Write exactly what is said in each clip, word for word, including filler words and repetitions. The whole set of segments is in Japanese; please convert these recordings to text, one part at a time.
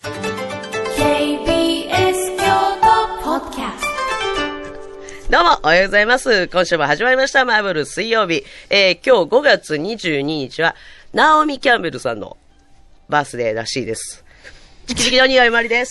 ケービーエス 京都ポッドキャスト。 どうも、おはようございます。今週も始まりました、マーブル水曜日。えー、今日ごがつにじゅうににちは、ナオミ・キャンベルさんのバースデーらしいです。チキチキのにおいまりです。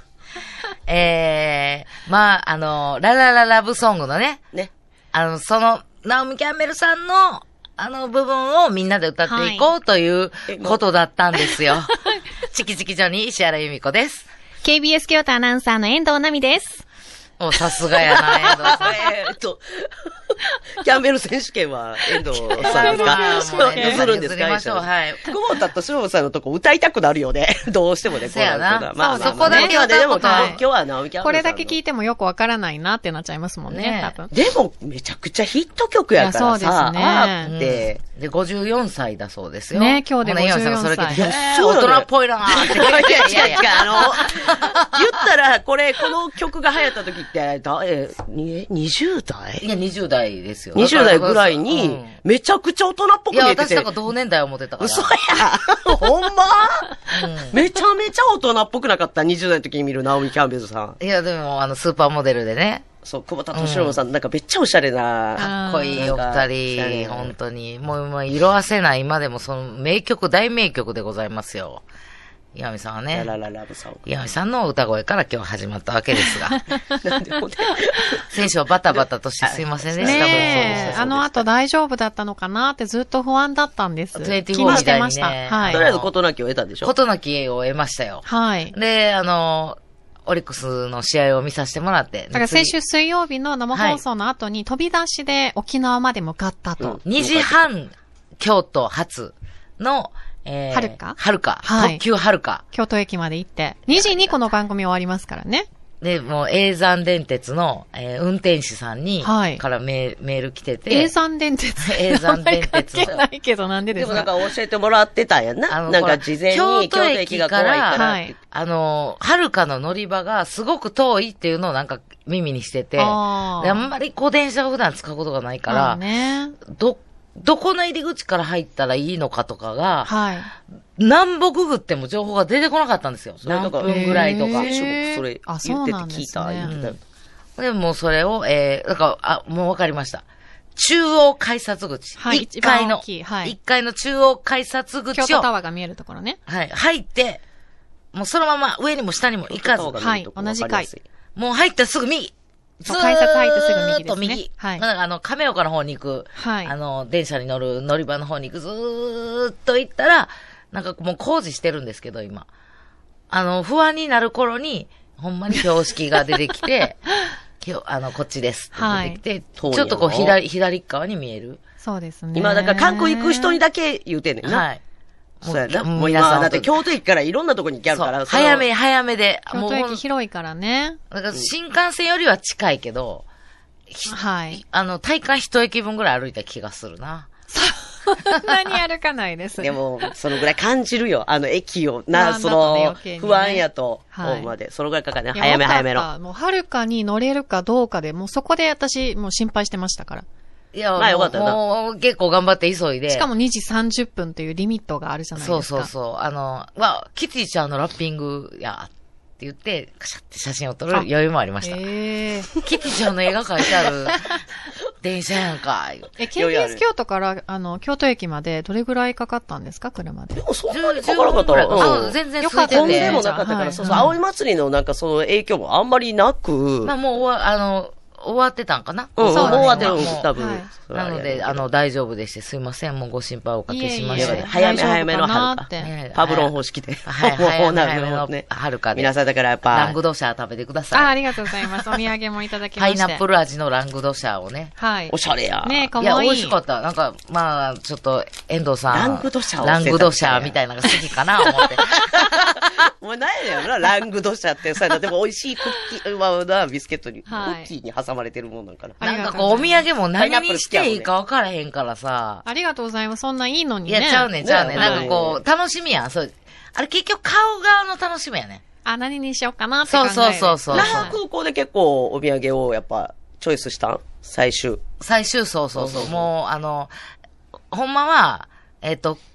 えー、まあ、あの、ララララブソングのね、 ね。 あの、その、ナオミ・キャンベルさんの、あの部分をみんなで歌っていこうということだったんですよ。チキチキジョニー、石原由美子です。 ケービーエス 京都アナウンサーの遠藤奈美です。 お、さすがやな、遠藤さん。 えーっと、キャンベル選手権は遠藤さんですか？譲るんですか？ 譲りましょう、はい。 久保田と忍さんのとこ歌いたくなるよね。どうしてもね、 そうやな。 まあ、 まあ、 そこだけでも、 はい今日は直美キャンベルさんの。 これだけ聞いてもよくわからないなってなっちゃいますもんね、 ね多分。 でも、めちゃくちゃヒット曲やからさ、 いやそうですねあーって、 うんで、ごじゅうよんさいだそうですよ。 ね今日でほな岩見さんがごじゅうよんさいそれ聞いて、えーそうだね大人っぽいなーって。 いやいやいや、あの、言ったら、これ、この曲が流行った時って、だえ、ににじゅう代いや、にじゅう代ですよ。 にじゅう代ぐらいに、 うんめちゃくちゃ大人っぽくいや、 見えてて。 私なんか同年代思ってたから。 嘘やほんま、 うんめちゃめちゃ大人っぽくなかったにじゅう代の時に見るナオミ・キャンベルさん。 いや、でも、あの、スーパーモデルでね。 そう、久保田敏郎さん、なんかめっちゃおしゃれな。 かっこいいおなんか二そう人、本当に。もう、もう色あせない今でもその名曲、大名曲でございますよ。岩見さんはね。 ララララブソング。 岩見さんの歌声から今日始まったわけですが。 なんでほんで選手はバタバタとしてすいませんでした。 ねえ、あの後大丈夫だったのかなってずっと不安だったんです。 にじゅうよん気にしてました。 みたいにねはい。 とりあえず事なきを得たでしょ。 ことなき栄を得ましたよ。 はい。 で、あの、オリックスの試合を見させてもらって。 だから先週水曜日の生放送の後に飛び出しで沖縄まで向かったと。 うんにじはん、京都発の、えー、 はるかはるか。 はい特急はるか。 京都駅まで行って。にじにこの番組終わりますからね。 で、もう、永山電鉄の、えー運転手さんに、 はいからメメール来てて。 永山電鉄。 永山電鉄名前関係ないけどなんででですもなんかか教えてもらってたんやんな。 あのなんか事前に京都京都駅が怖いからって。 はいあの、はるかの乗り場がすごく遠いっていうのをなんか耳にしてて、 あーであんまりこう電車を普段使うことがないかまあら、 ね。 ど、どこの入り口から入ったらいいのかとかが、 はい。 何歩ググっても情報が出てこなかったんですよ。 それとか何分ぐらいとか。 へーそれあ言っててそうなんですね聞いた、言ってたよ。 で、もうそれを、えー、だから、あ、もうわかりました。中央改札口。 はい一階の、 一番大きいはい一階の中央改札口を、 京都タワーが見えるところね。 はい、入って、もうそのまま上にも下にも行かず、 はい同じ階もう入ったらすぐ右。 そう改札入ってすぐ右ですねずーっと右。 はいだからあの、亀岡の方に行く、 はいあの、電車に乗る乗り場の方に行くずーっと行ったら、なんかもう工事してるんですけど、今。あの、不安になる頃に、ほんまに標識が出てきて、今日、あの、こっちですって出てきて、 はいちょっとこう、左、左側に見える。 そうですね。 今だから韓国行く人にだけ言うてんねんな。 はい。 そうやな。 もうもう今、 皆さんだって京都駅からいろんなとこに行けるそうから。 早め、早めで。 京都もう駅広いからね。 だから新幹線よりは近いけど、ひはい。 あの、体感一駅分ぐらい歩いた気がするな。 そんなに歩かないです。 でも、そのぐらい感じるよ。あの、駅を、な、 不安だとねその余計に、ね不安やと、 はいほんまで。そのぐらいかかるね。 いや早め早めの。 よかったもう、はるかに乗れるかどうかで、もうそこで私、もう心配してましたから。 いや、 まあよかったよなもうもう結構頑張って急いで。 しかもにじさんじゅっぷんというリミットがあるじゃないですか。 そうそうそう。あの、わ、キティちゃんのラッピングや、って言って、カシャって写真を撮る余裕もありました。 へーキティちゃんの絵が描いてある電車やんか。 え、ケービーエス 京都から、あの、京都駅までどれぐらいかかったんですか車でで。もそんなにかからなかったら、 あ、 うん。 全然よかった混ん空いてて。 でもなかったから、 はいそうそう、葵祭りのなんかその影響もあんまりなく、 まあもう終わ、あの、終わってたんかなうん、もうそう終わってる、 もう多分。 はいそれはなので、あの、大丈夫でして、すいません。もうご心配おかけしまして。 いえいえ早め早めの大丈夫かはるかなって。 ねパブロン方式で。 はい、 もう早めな早めのるほどね。 はるかで。 皆さんだからやっぱ、 ラングドシャー食べてくだあ、 さい。 ありがとうございます。お土産もいただきまして。 パイナップル味のラングドシャーをね。 はい。 おしゃれや。 ねえ、かいや、 わいい。 美味しかった。なんか、まあ、ちょっと、遠藤さん。 ラングドシャーをラングドシャーみたいなのが好きかな、思って。 もう何やねんな、ラングドシャってさ、でも美味しいクッキー、まあな、ビスケットに、 はいクッキーに挟まれてるもんなんかな。 ありなんかこう、おがとうございます土産も何にしていいか分からへんからさ。 ありがとうございます。そんないいのにね。 いや、ちゃうねん、ちゃうねん。 ねなんかこう、楽しみやん。そう。あれ結局買う側の楽しみやねん。 あ、何にしようかなって考える。 そうそうそうそう那覇空港で結構お土産をやっぱ、チョイスしたん最終。 最終、そうそうそう。もう、あの、ほんまは、えっと、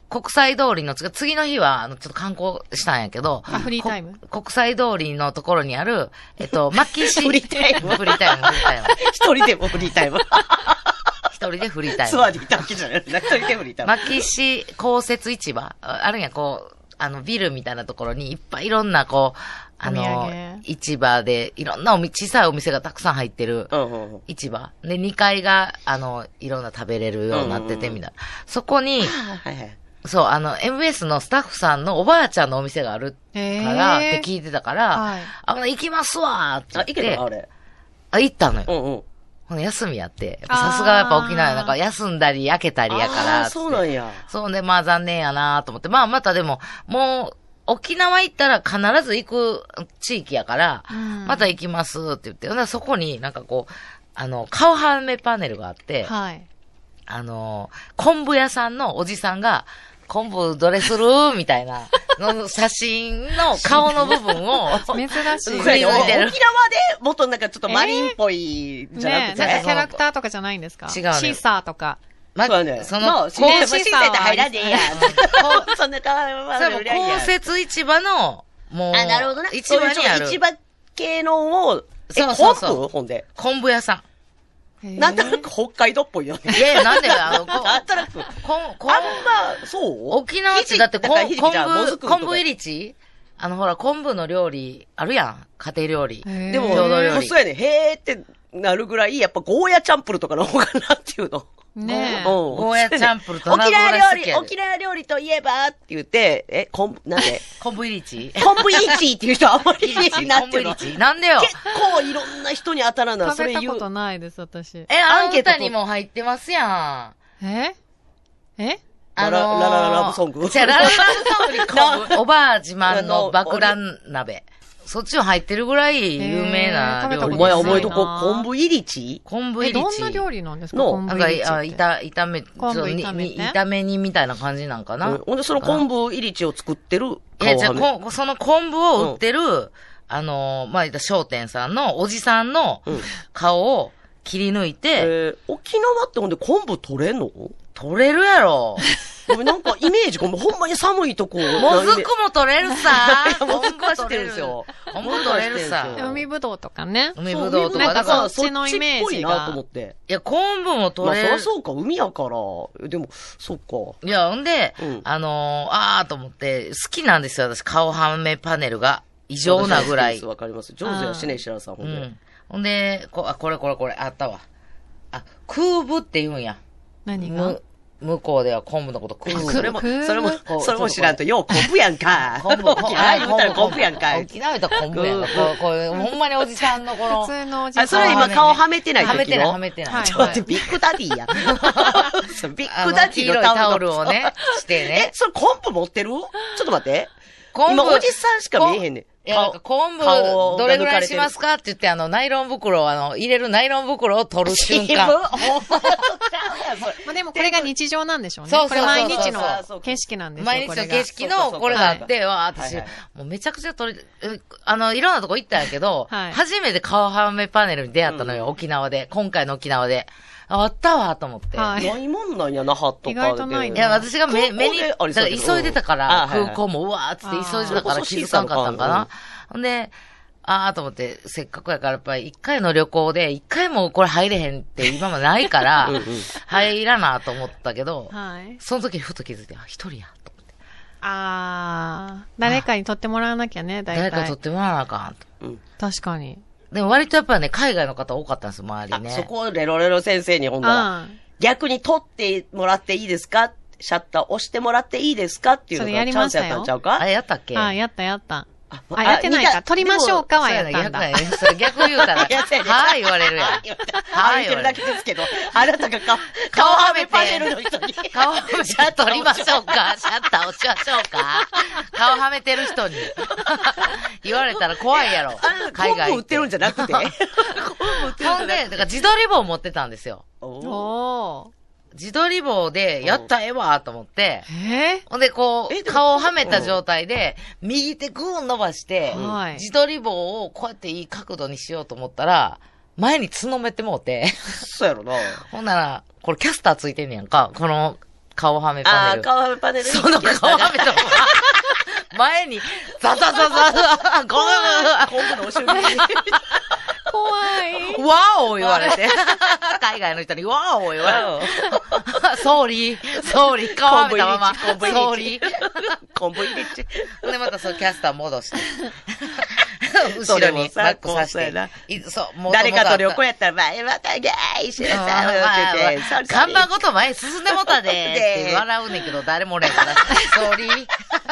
国際通りの、つ次の日は、あの、ちょっと観光したんやけど、 あ、フリータイムこ国際通りのところにある、えっと、マッキーシフリータイムフリータイム、フリータイム。 一人でもフリータイム。 一人でフリータイム。 ツアーでいたわけじゃない。一人でフリータイム。 マッキーシ公設市場ああるんや、こう、あの、ビルみたいなところにいっぱいいろんな、こう、あお土の産、 市場で、いろんなおみ、小さいお店がたくさん入ってるうんうんうん。 市場。で、にかいが、あの、いろんな食べれるようになってて、 うんうんうんみたいな。そこに、 はいはい。 そう、あの、エムエス のスタッフさんのおばあちゃんのお店があるへーから、って聞いてたから、 はいあ、行きますわーってあ、 言って、 いけたあれ。 あ、行ったのよ。 うんうん。 ほんで休みやって。やっぱさすがやっぱ沖縄やなんか休んだり焼けたりやからあーそうなんや。 そうね、まあ残念やなと思って。まあまたでも、もう、沖縄行ったら必ず行く地域やから、 うんまた行きますって言って。ほんでそこになんかこう、あの、顔はめパネルがあって、 はい。 あの、昆布屋さんのおじさんが、昆布どれするみたいな、の写真の顔の部分を、 珍しい。 そうやねお見てる沖縄でもっとなんかちょっとマリンっぽいじゃなねえ、 くてね。 なんかキャラクターとかじゃないんですか違うねシーサーとか。 まそうやね。 その、 まあ、 こシーシーササーはー入らねえやこ。 そんな顔はそれも公設市場の、もう、 あ、なるほどな。 市場にある、 市場系のを、え、 そうそうそう昆布ほんで。 昆布屋さへーなんとなく北海道っぽいよね。 ん。いやいや、なんであの、こなんとなく。 こん、こん、 あんま、そう沖縄ってだってこん、 ひじ昆だからひじちゃんもず布、 くんとか昆布入り地あの、ほら、昆布の料理、あるやん。家庭料理。 へーでも、 郷土料理もうそうやね。へーってなるぐらい、やっぱゴーヤチャンプルとかの方がなっていうの。 ねえ。 ゴゴーヤチャンプルと沖縄料理、 ナブラ好きやで沖縄料理といえばって言って、え、昆布、なんで昆布入り地昆布イリチっていう人あんまりい入りな昆布入っていうの。 り地なんでよ。 結構いろんな人に当たらな、それ言う食べたこ。とないです、私。 え、あんアンケートとたにも入ってますやん。 ええあのー、 ラララララブソングじゃあ、ラララブソングに昆布おばあ自慢の爆弾鍋。そっちは入ってるぐらい有名なへー食べた料理お前ことない覚えとこ、 な昆布イリチえ、 昆布入り地。 どんな料理なんですかの昆なんか、 布入り地ってあ、炒、炒め、 昆布ちょっとに炒めてに炒め煮みたいな感じなんかな。 うんほんで、その昆布イリチを作ってるいや、じゃあ、 顔はめ。 こその昆布を売ってる、あのー、まあ、言った商店さんのおじさんのうん顔を切り抜いて、 えー、沖縄ってほんで昆布取れんの取れるやろ。 ごめんなんかイメージ、ごめんほんまに寒いとこ。 もずくも取れるさ。 もずくは知ってるんですよ。 昆布取れるさ。 昆布は知ってるんですよ海ぶどうとかね。 海ぶどうとか。 なんかだから、 そっちのイメージがそっちっぽいなと思って。 いや、昆布もまあ、そ取れる。 りゃそうか、海やから。でも、そっか。 いや、ほんで、 うんあのー、あーと思って、好きなんですよ、私、顔はめパネルが。異常なぐらい。 わかります。上手やしね、白良さん、ほで。 うんん。ほんで、こ、あ、これこれこれ、あったわ。あ、空部って言うんや。 何がむ、向こうでは昆布のこと空部。 それも、 昆布それもこう、 それも知らんと、よう昆布やんか。 昆布、 沖縄言うたら昆布やんか。 沖縄言ったら昆布やんか。こう、こういう、ほんまにおじさんのこの。 普通のおじさん。 あ、それ今顔はめてない時のはめてない、はめてない。 はいちょっと待って、ビッグダディや。そうビッグダディ黄色いのタタオルのオルをね、してえね、。 それ昆布持ってるちょっと待って。 昆布今、おじさんしか見えへんねん。 いや、なんか昆布、 顔がどれぐらいします抜かって言って、あの、ナイロン袋を、あの、入れるナイロン袋を取る瞬かれてる間。 まあでもこれが日常なんでしょうね。 そうそうそうこれ毎日のそうそう景色なんですよ。 毎日の景色これがのこれがあって、わあ、私、 はいはいもうめちゃくちゃ撮り、えあの、いろんなとこ行ったんやけど、 はい初めて顔はめパネルに出会ったのよ、沖縄で。今回の沖縄で。ああったわ、と思って。 はいないもんなんやな、はっとかで。 意外とないないや、私が目、目に、 空港でありそうだからやけど急いでたから、 うんあはいはい空港もうわーっつってあー急いでたから気づかんかったんかな。ほんで、あーと思って、せっかくやからやっぱり一回の旅行で、一回もこれ入れへんって今までないからうんうん、 入らなと思ったけど、 はい。 その時にふと気づいて、あ、一人や、と思って。 あー、誰かに撮ってもらわなきゃね、大誰か撮っ体。 てもらわなあかんと。 うん確かに。 でも割とやっぱりね、海外の方多かったんですよ、周りね。 あそこをレロレロ先生にほんだら、 あ逆に撮ってもらっていいですかシャッター押してもらっていいですかっていうのそれやがチャンスりましたよやったんちゃうかあれやったっけあ。ああ、やったやった。 ああ、やってないか。 似た撮りましょうかはそうやな、 やったんだ。 逆やね。それ逆言うたら、 いやそうやねはい言われるやん。 ははいい、言ってるだけですけど、あなたが顔、顔はめパネルの人に。 顔はめて撮りましょうかシャッター押しましょうか顔はめてる人に。言われたら怖いやろ。海外昆布売ってるんじゃなくて。昆布売ってるんじゃほんで、 なくて。 だから自撮り棒持ってたんですよ。 おーお自撮り棒で、やったらええわと思って、 ー。えほんで、こう、 えでも顔をはめた状態で、右手グーン伸ばして、 はい自撮り棒をこうやっていい角度にしようと思ったら、前に角めてもうて、 そうやろな。 ほんなら、これキャスターついてんねやんか、この顔はめパああ、 ネル。 顔はめパネルにその顔はめと、前に、ザザザザザ、ゴー昆布のおしゅうに。 怖い。 わお言われて。海外の人にわお言われて。ソーリー、ソーリー、顔はめたまま。ソ昆布入れーリー。 昆布入れちゃで、またそうキャスター戻して。 そ後ろにれもさバックさせこうそうやなて。いそう、も誰かと旅行ややったら、前またゲー一緒にさ、 うんって言って、それ看板ごと前進んでもたでーってで笑うねんけど、誰もおれんから。ソーリー。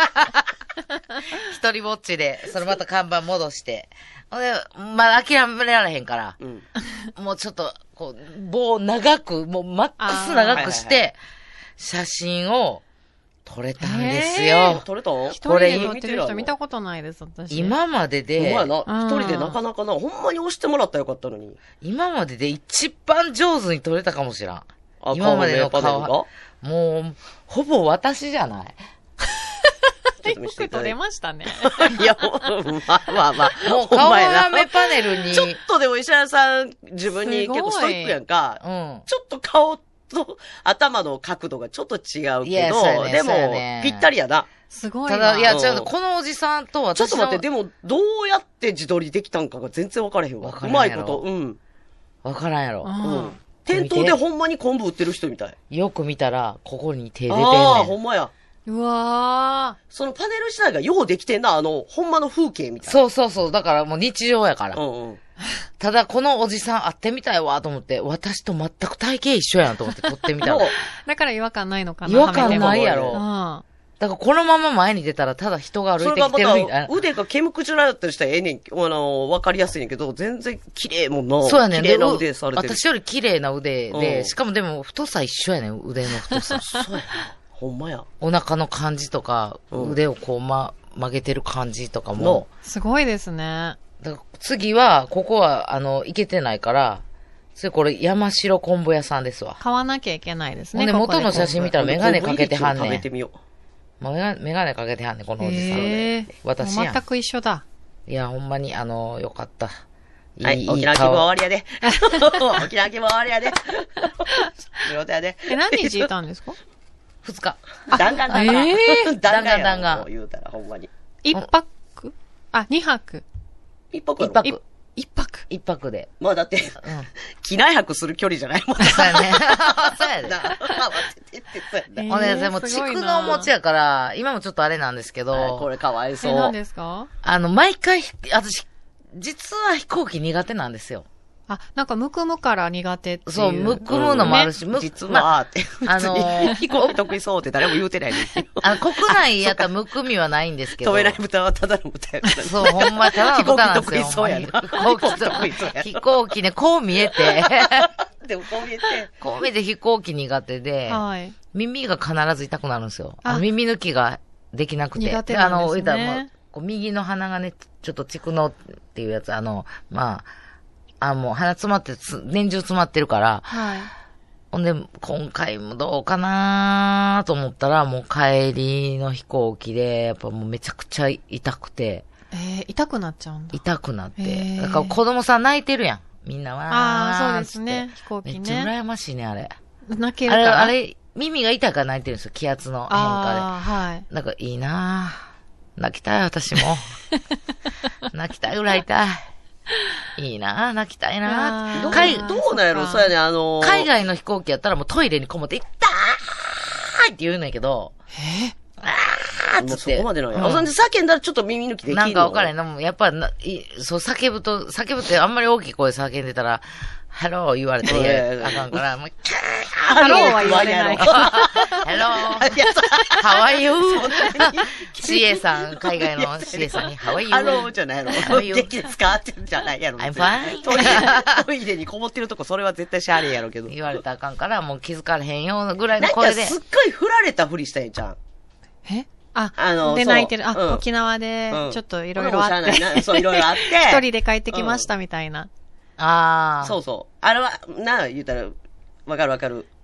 一人ぼっちで、それまた看板戻して。ほんで、まだ諦められへんから。 うん。 もうちょっと、こう、棒を長く、もうマックス長くしあーはいはいて、写真を撮れたんですえよ。 撮れたん一人で撮ってる人見たことないです、私。 今までで、 お前な、 うん一人でなかなかな、ほんまに押してもらったらよかったのに。 今までで一番上手に撮れたかもしらん。 あ今までの顔のメーパネルが顔。もう、ほぼ私じゃない。 ちょっと見せてよく撮れいただいましたね。 て。いや、もうまあまあまあ。 もうほん顔まやなはめパネルに、 ちょっとでも石原さん、自分にすごい結構ストイックやんか。 うん。 ちょっと顔と頭の角度がちょっと違ういやけど、 そうやねでそうやねも、ぴったりやな。 すごいな。 ただ、いや、 うん違う、このおじさんと私のちょっと待って、でも、どうやって自撮りできたんかが全然分からへんわ。 分からうんまいやろこと。うん。 わからんやろ。 う。 うんん。店頭でほんまに昆布売ってる人みたい。 よく見たら、ここに手出てんああ、 ねん。 ほんまや。 うわそのパネル自体がようできてんな、あの、ほんまの風景みたいな。 そうそうそう。だからもう日常やから。 うんうん。 ただ、このおじさん会ってみたいわと思って、私と全く体型一緒やんと思って撮ってみたら。 もうだかー。だから違和感ないのかな。 違和感ないやはめろてもらこのまま前に出たら、ただ人が歩いてきそれがまた、 てるみたいな。 腕が毛むくじゅらだったりしたらええねん、あの、わかりやすいねんけど、全然綺麗もんな。 そうやねん。 綺麗なで腕されてる。 私より綺麗な腕うで、 んしかもでも太さ一緒やねん、腕の太さ。 そうやな。ほんまや。 お腹の感じとか、 うん腕をこう、ま、曲げてる感じとかもの。 うすごいですね。 だから次は、ここは、あの、行けてないから、それこれ、山城昆布屋さんですわ。 買わなきゃいけないですね。 ほんで、 ここ元の写真見たらメガネかけてはんねん食べて。みよもうメガメガネかけてはんねん、このおじさん。 へえ。 私やんもう全。く一緒だ。 いや、ほんまに、あの、よかった。 う。はい、沖縄気分終わりやで。沖縄気分終わりやで。仕事やで。 え、何日いたんですか二日。 弾丸弾丸。 え弾丸や弾丸弾丸もう言うたら、ほんまに。 一泊あ、二泊。 一泊やろ一泊い一泊。 一泊で。 まあだって、 うん。 機内泊する距離じゃないもんそうやね。そうやで。 な。慌ててってそうやな。 ほんで、 えーでも、 すごいな蓄のお持ちやから、今もちょっとあれなんですけあど、 これかわいそえ、何う。 ですかあの、毎回、私、実は飛行機苦手なんですよ。 あ、なんか、むくむから苦手っていう。 そう、むくむのもあるし、む実まあは、って。 あのー飛行機得意そうって誰も言うてないねんけど。 あの、国内やったらむくみはないんですけど。 飛べない豚はただの豚やから。 そう、ほんま、ただの豚なんですよ。 飛行機得意そうやなほんまに飛行機得意そうやな飛行機ね、こう見えて、 でもこう見えて。 こう見えて飛行機苦手で、 はい。 耳が必ず痛くなるんですよ。あのあ耳抜きができなくて。 苦手なんですねあの、言うたらもうこう右の鼻がね、ちょっと蓄膿っていうやつ、あの、まあ、あ、もう鼻詰まってつ、年中詰まってるから、 はい。 ほんで、今回もどうかなと思ったら、もう帰りの飛行機で、やっぱもうめちゃくちゃ痛くて、 えー、痛くなっちゃうんだ。 痛くなって。 へーだから子供さん泣いてるやん。みんなは。 ああ、そうですね。飛行機めっちゃね。 羨ましいね、あれ。あれ、 泣けるから。 あれ、耳が痛いから泣いてるんですよ、気圧の変化ああ、はい。 で。なんかいいなぁ。泣きたい、私も。泣きたいぐらい痛い。いいなぁ、泣きたいなぁ。 あー海どうなんやろそっかそうやね、あのー、 海外の飛行機やったらもうトイレにこもって、痛ーいって言うんだけど、あーっもうつって。 そこまでなんや。 うんあ、そんで叫んだらちょっと耳抜きできんのなんか分からへんな。もうやっぱな、いそう、叫ぶと、叫ぶってあんまり大きい声で叫んでたら、ハロー言われてええあかんから、もう、キャハローは言われないーハローいや、 ハワイユーそんなにシーエー さん、海外の シーエー さんに、ハワイユーハローじゃないやろ。 How are you? 元気ですかってじゃないやろ。 I'm 別に fine. トイレ、トイレにこもってるとこ、それは絶対しゃあねえやろうけど。 言われたらあかんから、もう気づかれへんようなぐらいなんかの声で。 すっごい振られたふりしたんやんちゃん。 えあ、 あのそうで泣いてる。あ、 うん沖縄でう、んちょっといろいろあって。 俺もしゃあないなそう、いろいろあって。 一人で帰ってきましたみたいな。 ああ。 そうそう。あれは、なあ、言うたら、わかるわかる。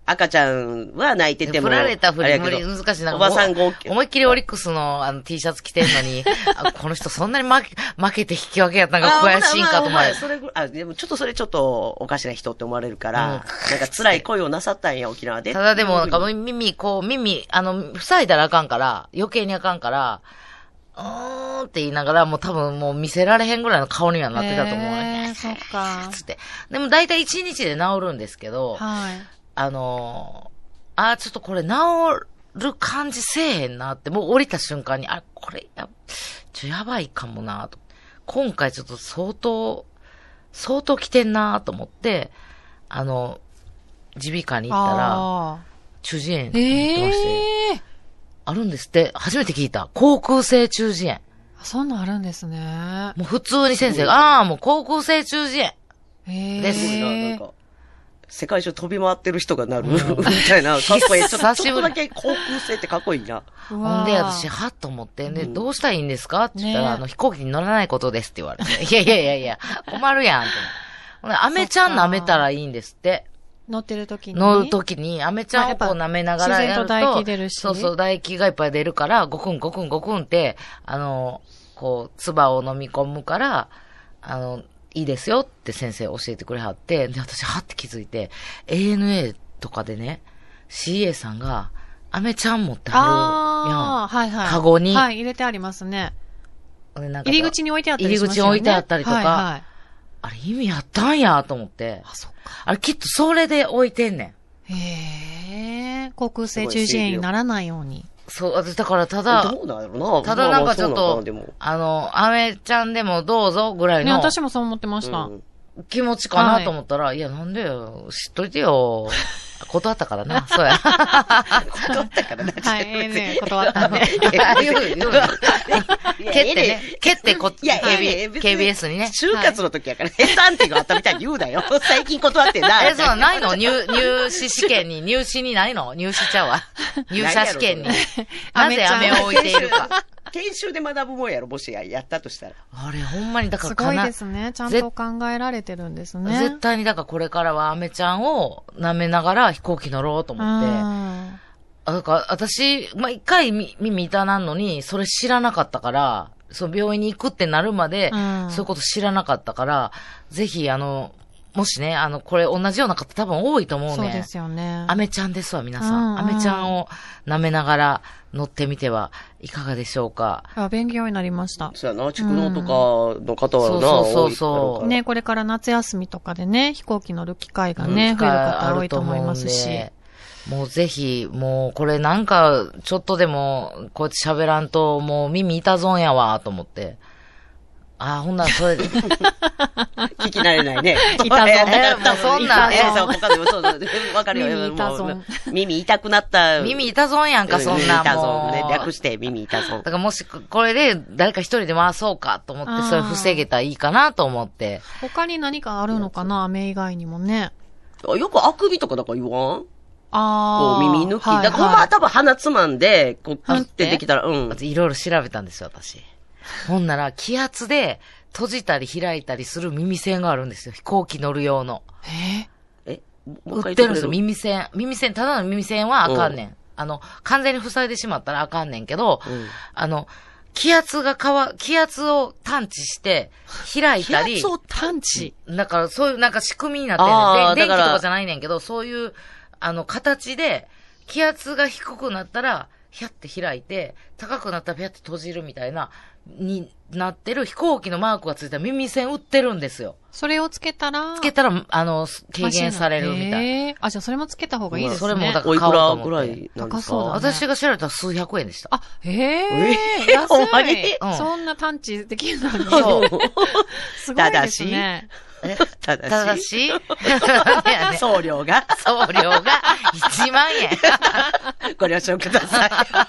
赤ちゃんは泣いてても。 振られたふり無理、 あれやけど難しいな。 おばさん号泣。 思いっきりオリックスのあの T シャツ着てんのに、あこの人そんなに負け、負けて引き分けやったんが悔しいんかと思われる。 それぐらい、あ、でもちょっとそれちょっとおかしな人って思われるから、 うんなんか辛い恋をなさったんや、沖縄で。 ただでもなんか耳、こう耳、あの、塞いだらあかんから、余計にあかんから、うーんって言いながら、もう多分もう見せられへんぐらいの顔にはなってたと思うね。 へー、そっか。 つって。でも大体いちにちで治るんですけど、 はい。 あのー、あ、ちょっとこれ治る感じせえへんなって、もう降りた瞬間に、あ、これや、ちょ、やばいかもなと。今回ちょっと相当、相当来てんなと思って、あの、耳鼻科に行ったら、 あ中耳炎っーて言ってまして、 ええあるんですって、初めて聞いた。口腔性中耳炎。 ー。そんなんあるんですね。 もう普通に先生が、ああー、もう口腔性中耳炎。 ええですすごいな、なんー。 か。世界中飛び回ってる人がなる、みたいな。かっこいい。ちょっと久しぶりちょっとだけ航空性ってかっこいいな。 うわーほんで、私、はっと思って、で、どうしたらいいんですかって言ったら、 ねあの、飛行機に乗らないことですって言われて。いやいやいやいや、困るやんって。ほんで、アメちゃん舐めたらいいんですって。 乗ってる時に。 乗るときに、アメちゃんをこう舐めながらやると、 まあやっぱ自然と唾液出るしそうそう、唾液がいっぱい出るから、ゴクンゴクンゴクンって、あの、こう、唾を飲み込むから、あの、いいですよって先生教えてくれはって、で、私、はって気づいて、エーエヌエー とかでね、シーエー さんが、アメちゃん持ってはああ、はいはい。 カゴにはい、入れてありますね。 るやん。なんか入り口に置いてあったりしますよね。 入り口に置いてあったりとかはいはい。 あれ意味あったんやと思って。 あ、そっか。 あれきっとそれで置いてんねん。 へえ、航空性中耳炎にならないように。 そう、私だからただ、 どうなんやろな。 ただなんかちょっまあまあそうなんかなとでも、 あの、アメちゃんでもどうぞぐらいね、 の私もそう思ってました。 うん気持ちかなと思ったら、いや、なんでよ、知っといてよ。断ったからな、そうや。 断ったからな。 はい、ええね、断ったんで。 言う、言う。蹴ってね、蹴ってこっち、 いや、ええケービーええ別にケービーエス にね。 就活の時やから、ヘッドハンティングあったみたいに言うなよ。最近断ってんな。 え、そう、ないの入、入試試験に、入試にないの入試ちゃうわ。入社試験に。なぜ飴を置いているか。 研修で学ぶもんやろ、もしや、やったとしたら。 あれ、ほんまに、だからすごいかなですね。ちゃんと考えられてるんですね。 絶対に、だからこれからはアメちゃんを舐めながら飛行機乗ろうと思って。 うんあだから私、まあ、一回み耳痛なんのに、それ知らなかったから、その病院に行くってなるまで、 うんそういうこと知らなかったから、ぜひ、あの、もしね、あの、これ同じような方多分多いと思うね。 そうですよね。 アメちゃんですわ、皆さうんん。アメちゃんを舐めながら乗ってみてはいかがでしょうか。 あ、勉強になりました。 そうやな、蓄能とかの方はな、 そうそうそうそう多いだろからね、これから夏休みとかでね、飛行機乗る機会がね、 うん増える方多いと思いますし。 あると思うんでもうぜひ、もうこれなんか、ちょっとでも、こうやって喋らんと、もう耳痛損やわ、と思って。ああ、ほんならそれで。 聞き慣れないね。 痛そうえもうそんなんえそう、他でもそうそう、わかるよ。 耳痛損もう耳痛くなった。 耳痛損やんか、そんな耳痛もう。 損ね。略して耳痛損だ。からもし、これで誰か一人で回そうかと思って、それ防げたらいいかなと思って。 他に何かあるのかな、飴以外にもね。 よくあくびとかだから言わんああ。 こう耳抜き。 はいだからほんまは多分鼻つまんで、こう、 あピッてできたら、うん。 いろいろ調べたんですよ、私。ほんなら、気圧で閉じたり開いたりする耳栓があるんですよ。飛行機乗る用の。 ええもう一回売ってるんですよ、 言耳栓。耳栓、ただの耳栓はあかんねん。あの、完全に塞いでしまったらあかんねんけど、 うんあの、気圧が変わ、気圧を探知して、開いたり、 気圧を探知。 だからそういうなんか仕組みになってんあーねん。で電だから気とかじゃないねんけど、そういう、あの、形で、気圧が低くなったら、ひゃって開いて、高くなったらひゃって閉じるみたいな、になってる飛行機のマークがついた耳栓売ってるんですよ。 それをつけたら、 つけたら、あの、軽減されるみたい。 へーあ、じゃあそれもつけた方がいいですね。 それもだからおいく買おうと思ってらぐらいなんですか高そうだね私が調べたら数百円でした。 あ、へえ、 え安ほんまにい、 うんそんな探知できるのに。 そうすごいですね。 えただし、 ただし、いやね送料が送料がいちまんえん。 ご了承ください。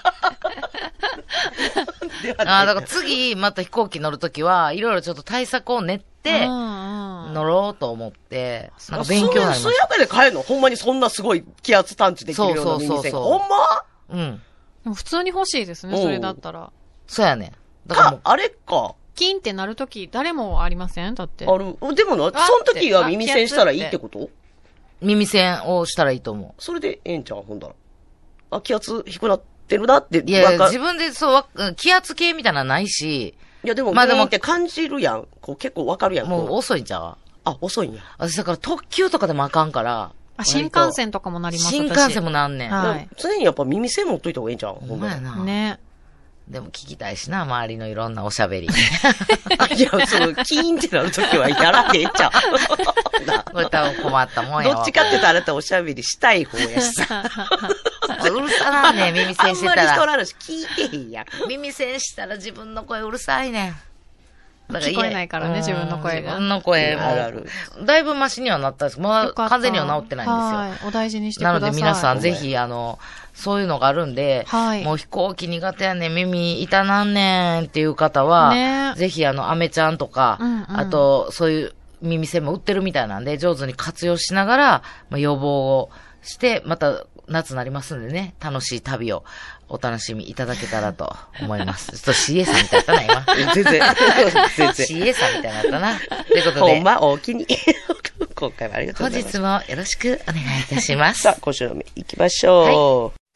ではああ、だから次、また飛行機乗るときは、いろいろちょっと対策を練って、 うんうん乗ろうと思って、なんか勉強になりましそれやべで買えるのほんまにそんなすごい気圧探知できるような耳栓。 そうそうそうそうほんまた。うん。 でも普通に欲しいですね、 うんそれだったら。 そうやねん。だからもう、、 かあれか。 キンってなるとき、誰もありませんだって。 ある。でもな、その時は耳栓したらいいってこと耳栓をしたらいいと思それでええんちゃうほんだら。あ、気圧低くなってるなって。 う。いや、 わか自分でそうわ、気圧計みたいなのないし、 いやでも、 まあでもまあでもって感じるやん。こう結構わかるやん。 もうこう遅いんちゃう？ あ、遅いんや。 私だから特急とかでもあかんから。 あ、新幹線とかもなります。 新幹線もなんねん。 はいでも常にやっぱ耳栓持っといた方がいいんちゃうほんだら。 ほんまやな。 ね。 でも聞きたいしな、周りのいろんなおしゃべり。 いや、その、キーンってなるときはやらへんちゃう。なこれ多分困ったもんやわ。 どっちかって言ったらあなたおしゃべりしたい方やしさ。 うるさなんねん、耳あ栓してたんまり人のら。 話聞いてへんやん。 耳栓したら自分の声うるさいねん。だ聞こえないからねうん自分の声が自分の声も。 あるあるだいぶマシにはなったんです。まあ、 よかった完全には治ってないんですよ。 はい。お大事にしてください。 なので皆さんほんまやぜひ、あの、そういうのがあるんで、 はいもう飛行機苦手やねん、耳痛なんねんっていう方は、 ねぜひあの、アメちゃんとか、 うんうんあと、そういう耳栓も売ってるみたいなんで、上手に活用しながら、まあ、予防をして、また夏になりますんでね、楽しい旅をお楽しみいただけたらと思います。ちょっと シーエー さんみたいだったな、今。 全然、全然。 シーエー さんみたいになったな。ということで、 ほんま、おおきに。今回はありがとう本ございます。 日もよろしくお願いいたします。 さあ、今週の目行きましょう。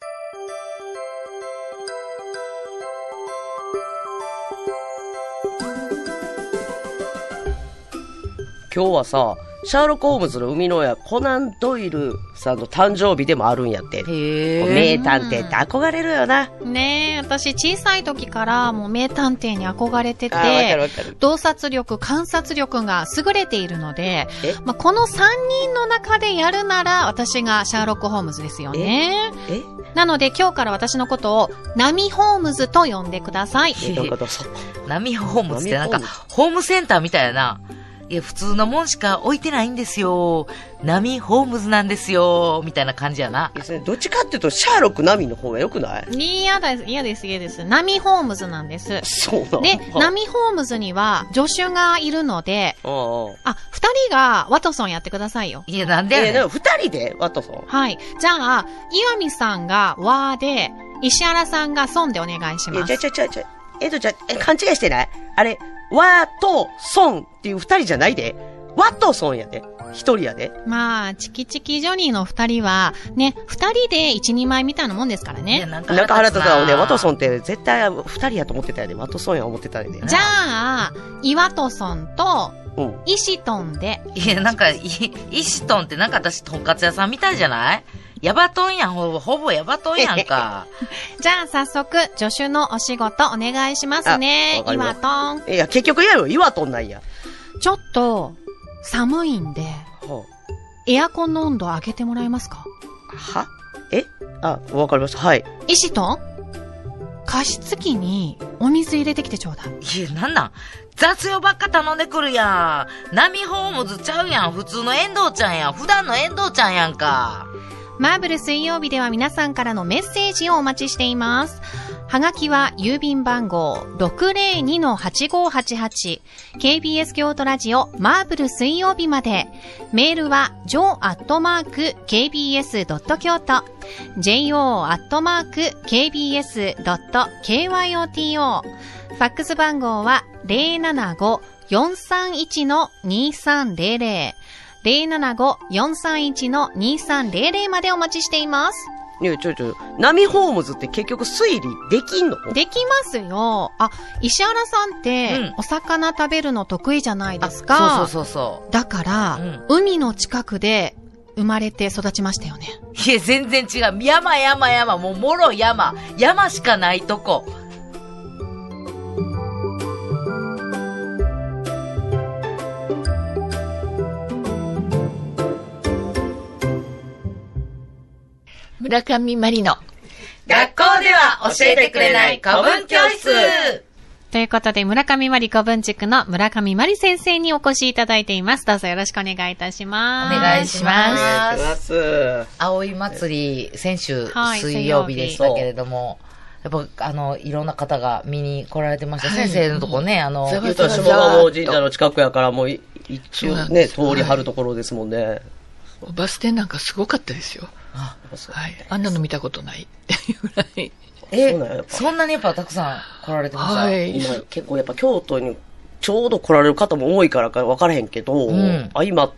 今日はさ、シャーロック・ホームズの生みの親、コナン・ドイルさんの誕生日でもあるんやって。 へー。 名探偵って憧れるよな。 ねえ、私小さい時からもう名探偵に憧れてて、 あー、わかるわかる。 洞察力、観察力が優れているのでえ、 まあ、このさんにんの中でやるなら私がシャーロック・ホームズですよね。 えなので今日から私のことをナミ・ホームズと呼んでください。 えなんかどうぞ。 ナミホームズってなんかナミホーム、 ホームセンターみたいやな。いや、普通のもんしか置いてないんですよ。ナミホームズなんですよ。みたいな感じやな。 いやそれどっちかっていうと、シャーロック・ナミの方が良くない嫌です、嫌です、嫌です。ナミ・ホームズなんです。 そうなので、ナナミ。 ミ・ホームズには助手がいるので、 ああ。 あ、二人がワトソンやってくださいよ。 いや、なんでやえ、 ねん。 でも二人でワトソンはい。じゃあ、岩見さんがワーで、石原さんがソンでお願いしえ、 ます。 ちゃちゃちゃちゃ、えっと、じゃ、え、勘違いしてないあれ、ワとソンっていう二人じゃないで。ワとソンやで。一人やで。 まあ、チキチキジョニーの二人は、ね、二人で一人前みたいなもんですからいや、 ね。 なんかなんか腹立つわ。ね、ワトソンン。 って絶対二人やと思ってたよね。ワトソンや思ってたよね。 じゃあ、岩戸ソンと、 うん。 石トンで、 いや、なんか、い、イシトンってなんか私、とんかつ屋さんみたいじゃないヤバトンやん、ほぼ、ほぼヤバトンやんか。 じゃあ早速、助手のお仕事お願いしますねあ。わかりま岩すトン。 いや、結局やろ。岩とんないや。 ちょっと、寒いんで、 はエアコンの温度上げてもらえますか？ はえあ、わかりました。はい。 石トン加湿器にお水入れてきてちょうだい。 いや、なんなん雑用ばっか頼んでくるやん。ナミホームズちゃうやん。普通の遠藤ちゃんやん。普段の遠藤ちゃんやんか。 マーブル水曜日では皆さんからのメッセージをお待ちしています。はがきは郵便番号 ろくぜろにのはちごはちはち ケービーエス 京都ラジオマーブル水曜日まで。メールは ジョー アットマーク ケービーエス ドット 京都 ジェイオー アットマーク ケービーエス ドット ケーワイオーティーオー ファックス番号は ゼロななご よんさんいちのにさんゼロゼロ ゼロななご よんさんいちのにさんゼロゼロまでお待ちしています。 いや、ちょいちょい、ナミホームズって結局推理できんのできますよ。あ、石原さんって、 うんお魚食べるの得意じゃないですか。 そうそうそうそう。 だから、 うん海の近くで生まれて育ちましたよね。 いや、全然違う。山山山、もうもろ山。山しかないとこ。 村上まりの学校では教えてくれない古文教室。 ということで、村上まり古文塾の村上まり先生にお越しいただいています。どうぞよろしくお願いいたします。 お願いしますお願いします。 葵祭り、先週はい水曜日でしたけれども、やっぱ、あの、いろんな方が見に来られてました。 はい先生のとこね、あの、 ざわ言うたら下鴨神社の近くやから、もうい一応ね、通り張るところですもんね。 バス停なんかすごかったですよ。 あはい。あんなの見たことないっていうぐらい。 えそうなんややっぱそんなにやっぱたくさん来られてました。 はい。 今結構やっぱ京都にちちょうど来られる方も多いからか分からへんけど、 ん相まって、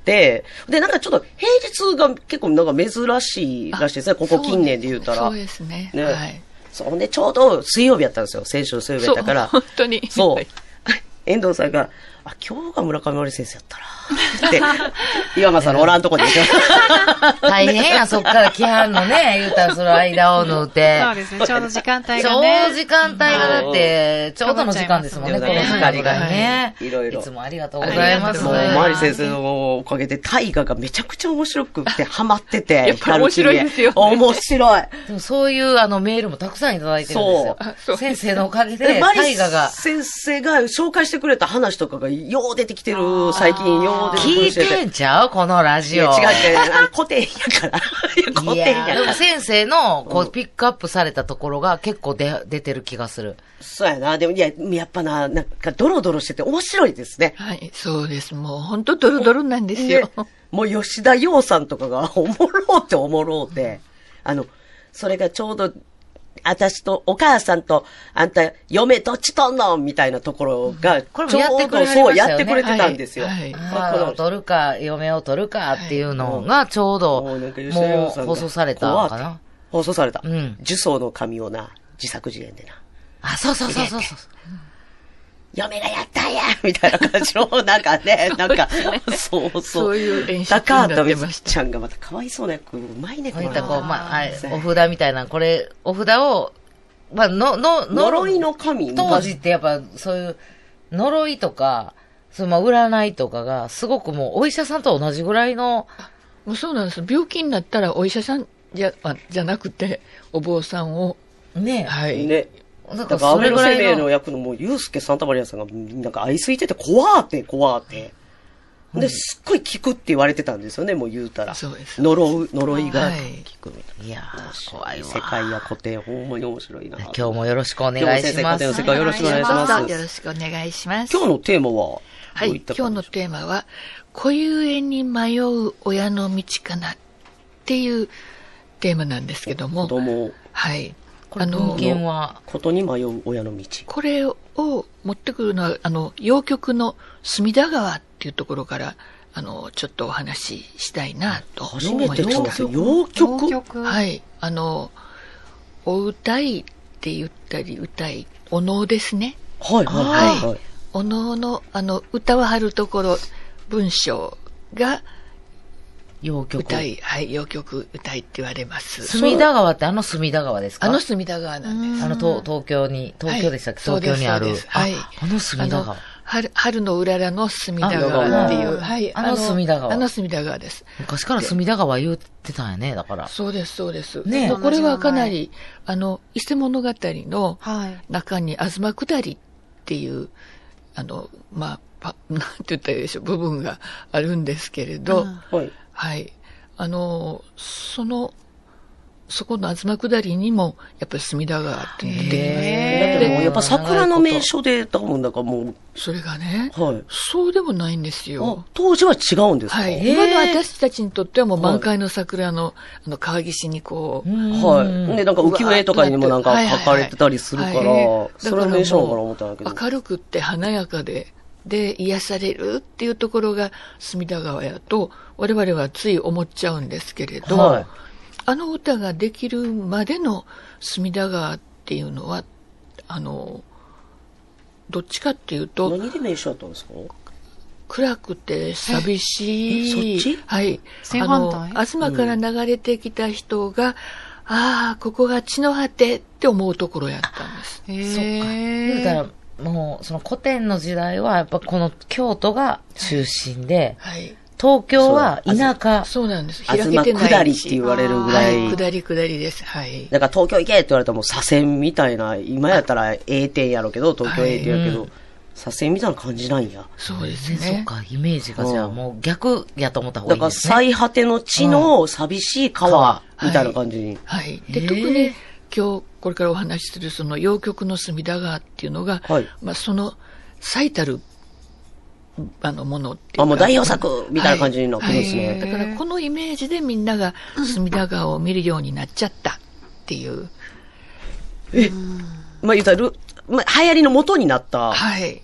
で、なんかちょっと平日が結構なんか珍しいらしいですね、ここ近年で言うたら。 そうですね。 ね。 はい。 そうね、ちょうど水曜日やったんですよ。先週水曜日やったから。 そう本当に。 そう。遠藤さんが、あ、今日が村上織先生やったら。って、岩間さんのおらんとこで言って大変や、そっから来はんのね。言うたらその間を縫うて。 そうですね。ちょうど時間帯ちょうがね。 ど時間帯がだって、ちょうどの時間ですもんね、この光がね。 いろいろいつもありがとうございます。 もう、 ありがとうございますマリ先生のおかげで、大河がめちゃくちゃ面白くて、ハマってて。 やっぱ面白いですよね面白い。 でもそういうあのメールもたくさんいただいてるんですよ。 そうあそう先生のおかげで、 マリ大河が。 先生が紹介してくれた話とかがよう出てきてる、最近よう出て聞いきててんちゃうこのラいや、 ジオ。 違う違う、あの古典やから。いや古い典やや、でから。 も先生の、こう、ピックアップされたところが結構で出てる気がする。 そうやな。でも、いや、やっぱな、なんか、ドロドロしてて面白いですね。 はい、そうです。もう本当ドロドロなんですよ。 ねもう吉田洋さんとかがおもろうっておもろうって、あの、それがちょうど、私とお母さんと、あんた、嫁どっちとんのみたいなところが、 これちょうもやってくれどそうはりましたよねやってくれてたんですよ。 はいはい母を取るか、嫁を取るかっていうのがちょうど、 もうなんか吉田洋もうさんが放送されたのかな。 放送された。 うん呪詛の神をな、自作自演でな。 あ、そうそうそうそうそう。 嫁がやったんやみたいな感じの、なんかね、なんか、そうそう。 そういう演出に高なって畑ましたちゃんがまた可哀想な役、うまいね、これこういったこう、まあ、あれお札みたいな、これ、お札を、まあ、の、の、の呪いの神当時ってやっぱ、そういう、呪いとか、そういうまあ、占いとかが、すごくもう、お医者さんと同じぐらいの、 もうそうなんです。病気になったらお医者さんじゃ、あじゃなくて、お坊さんを、 ね、 はい。 ね。 なんかだから、アそれぐらベノ生命いの、 の役のもう、ユースケ・サンタマリアさんが、なんか愛すいてて、怖ーって、怖ーって。で、すっごい効くって言われてたんですよね、もう言うたら。 そうです呪う、呪いがはい効くみたいいやー、怖いな。 わ。 世界や古典、ほんまに面白いな。 今日もよろしくお願い今日も先生、 します古典の。世界よろしくお願いします。 どうぞよろしくお願いします。 今日のテーマは、 はい、 どういった今日の感じテーマは、子ゆえに迷う親の道かなっていうテーマなんですけども、 子供、 はい。 これ、文献は、 ことに迷う親の道。 これを持ってくるのは、あの、陽極の隅田川っていうところから、あの、ちょっとお話ししたいなと思いま初めて聞きましすよ。洋曲曲。 た。はい。あの、お歌いって言ったり、歌い、お能ですね。 はい、はい、はい。 お能の、あの、歌わはるところ、文章が、 洋曲。 歌い、はい、陽曲歌いって言われます。 隅田川ってあの隅田川ですかあの隅田川なんです。 あの東東京に、東京でしたっけ、 はい東京にある。 そうですそうですはいああの隅田川あの。春、春のうららの隅田川っていう、 あはい。 あの隅田川あの隅田川です。 昔から隅田川言ってたんやね、だから。 そうです、そうです。 ねえでこれはかなり、あの、伊勢物語のはい。 中に、東下りっていう、あの、まあ、パなんて言ったらいいでしょう、部分があるんですけれど、 うんはい。 はい。あの、その、そこの東下りにも、やっぱり隅田川っていうのが出てきますだってもうやっぱ桜の名所で、多分だからもそれがね、 う、はい。 そうでもないんですあよ。、 当時は違うんですかはい。 へー今の私たちにとってはもうはい満開の桜の、あの、川岸にこう、 はい。で、なんか浮世絵とかにもなんか書かれてたりするから、 はいはいはいそれは名所なのかな思ったんだけど。 明るくって華やかで、で、癒されるっていうところが隅田川やと、我々はつい思っちゃうんですけれど、 はいあの歌ができるまでの隅田川っていうのは、あの、どっちかっていうと、 何で名所だったんですか暗くて寂しい。 ええそっちはい。 正反対あの、東から流れてきた人が、ああ、ここが地の果てって思うところやったんです。 へそっか。言うたら、もう、その古典の時代は、やっぱこの京都が中心で、 はい。 東京は田舎。 そうなんです。 東開けてない下りって言われるぐらい。 はい、下り下りです。はい。 だから東京行けって言われたらもう左遷みたいな、今やったら A 点やろうけど、東京 A 点やけど、 はい左遷みたいな感じなんや。 そうですね、そっね。 か、イメージがじゃあうんもう逆やと思った方がだからいいですね。 最果ての地の寂しい川みたいな感じに。 はい。で、 へー特に今日これからお話しするその陽極の隅田川っていうのが、 はいまあその最たるあのものっていうか。 あ、もう代表作みたいな感じになってるんですね。 はいはいだからこのイメージでみんなが隅田川を見るようになっちゃったっていう。 まあ言ったらル、まあ流行りの元になった。 はい。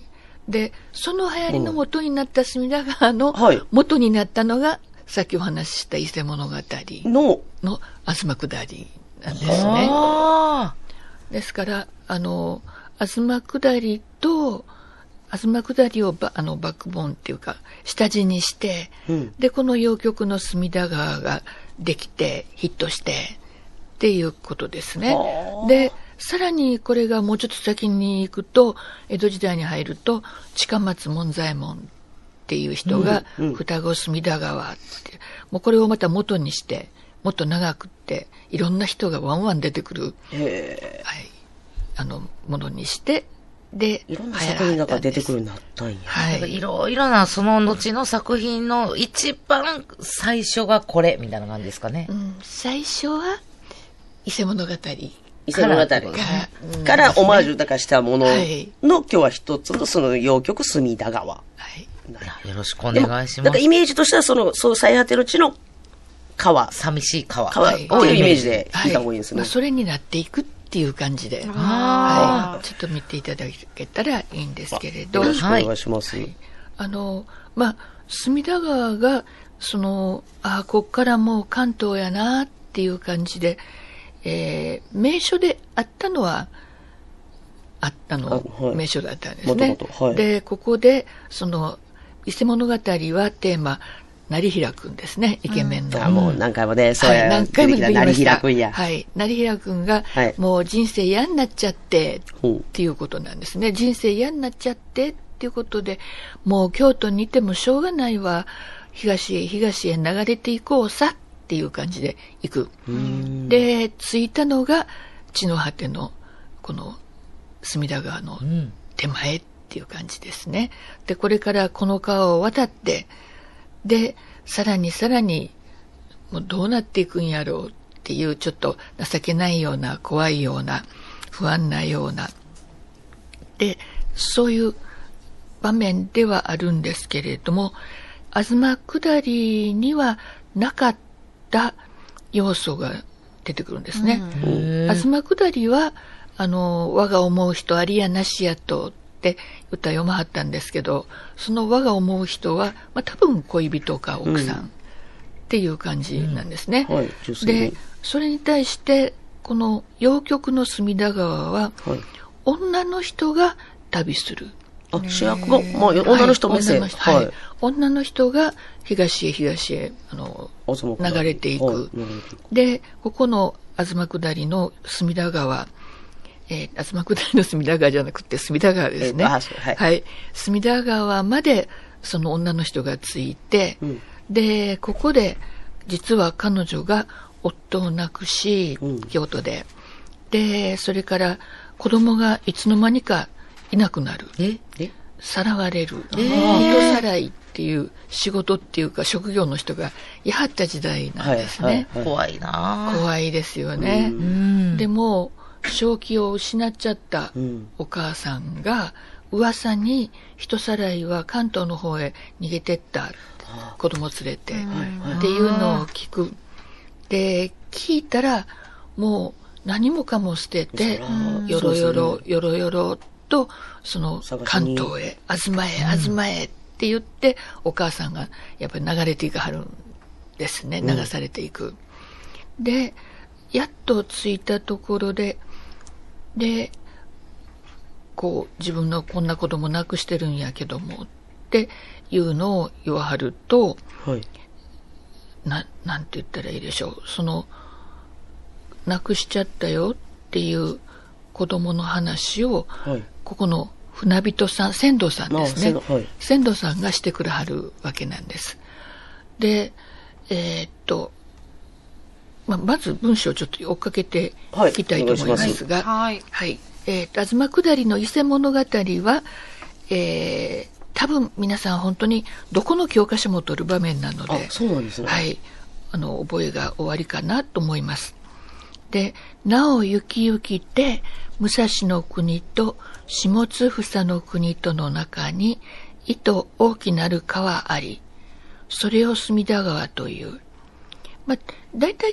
で、その流行りの元になった隅田川のはい元になったのが、さっきお話しした伊勢物語の、 の東下りなんですね。 あですから、あの、東下りと、東下りをばあのバックボーンっていうか、下地にして、 うんで、この洋曲の隅田川ができて、ヒットして、っていうことですねは。あで、さらにこれがもうちょっと先に行くと、江戸時代に入ると、近松門左衛門っていう人が、 うんうん双子隅田川って、もうこれをまた元にして、もっと長くって、いろんな人がワンワン出てくる、 へはい、あの、ものにして、で、 え。いろんな作品が出てくるようになったんや。 あ。 はい。 いろいろな、その後の作品の一番最初がこれ、みたいな感じですかねう。ん、最初は、伊勢物語。 伊勢物語からからオマージュだからしたものの、 はい今日は一つのその洋曲隅田川。 はい。 よろしくおでも願いしますだからイ。メージとしてはその、その最果ての地の川。 寂しい川。 川っていうイメージで聞いた方がいいんですね。 まあ、それになっていくっていう感じで、 あはい。ちょっと見ていただけたらいいんですけれど、 よろしくお願いします。 あの、まあ、隅田川が、その、ああ、こっからもう関東やなっていう感じで、えー、名所であったのは、あったの、 あはい名所だったんですね。 もともとはいで、ここで、その、伊勢物語はテーマ、成平くんですね、イケメンの。 あ、もう何回もね、そうはい、 や、 何回も出てきた成言いました。 平くんや。 はい。成平くんが、 はいもう人生嫌になっちゃって、 ほうっていうことなんですね。人生嫌になっちゃってっていうことで、もう京都にいてもしょうがないわ。東へ東へ流れていこうさっていう感じで行く。で、着いたのが地の果てのこの隅田川のうん。 手前っていう感じですね。で、これからこの川を渡って、で、さらにさらに、もうどうなっていくんやろうっていう、ちょっと情けないような、怖いような、不安なような。で、そういう場面ではあるんですけれども、東下りにはなかった要素が出てくるんですね。東下りは、あの、我が思う人ありやなしやとって歌読まはったんですけど、その我が思う人は、まあ、多分恋人か奥さんっていう感じなんですね。 うんはい女性でに、 それに対して、この洋曲の隅田川は、 はい。 女の人が旅する。 あ、主役が、まあ、女の人目線。 はい女の人はいはい。 女の人が東へ東へ、あの、 あその流れていくはい流れていく。 で、ここの東下りの隅田川、えー、東下りの隅田川じゃなくて隅田川ですね。 えーあそうはい隅田川までその女の人がついて、 うんで、ここで実は彼女が夫を亡くし、 うん京都で。で、それから子供がいつの間にかいなくなる。 ええさらわれる。 えー人さらいっていう仕事っていうか職業の人がやはった時代なんですね。 はいはい怖いなぁ。 怖いですよね。 うん。 でも、正気を失っちゃったうんお母さんが、噂に人さらいは関東の方へ逃げてった。子供連れて。っていうのを聞く。で、聞いたら、もう何もかも捨ててそら、 よろよろそう、ですよろよろと、その探しに関東へ、東へ、東へって言って、お母さんがやっぱり流れていかはるんですね。流されていく。で、やっと着いたところで、で、こう、自分のこんな子供亡くしてるんやけども、っていうのを言わはると、 はい。 な、なんて言ったらいいでしょう。その、亡くしちゃったよっていう子供の話を、 はい。 ここの船人さん、船頭さんですねあ船。はい船頭さんがしてくれはるわけなんです。で、えーっと、まあ、まず文章をちょっと追っかけていきたいと思いますが、 はい。 はい。えー、東下りの伊勢物語は、えー、多分皆さん本当にどこの教科書も取る場面なので、 あ、そうなんですね。 はい。あの、覚えが終わりかなと思います。で、なお行き行きて、武蔵の国と下津房の国との中に、糸大きなる川あり、それを隅田川という。まあ、大体、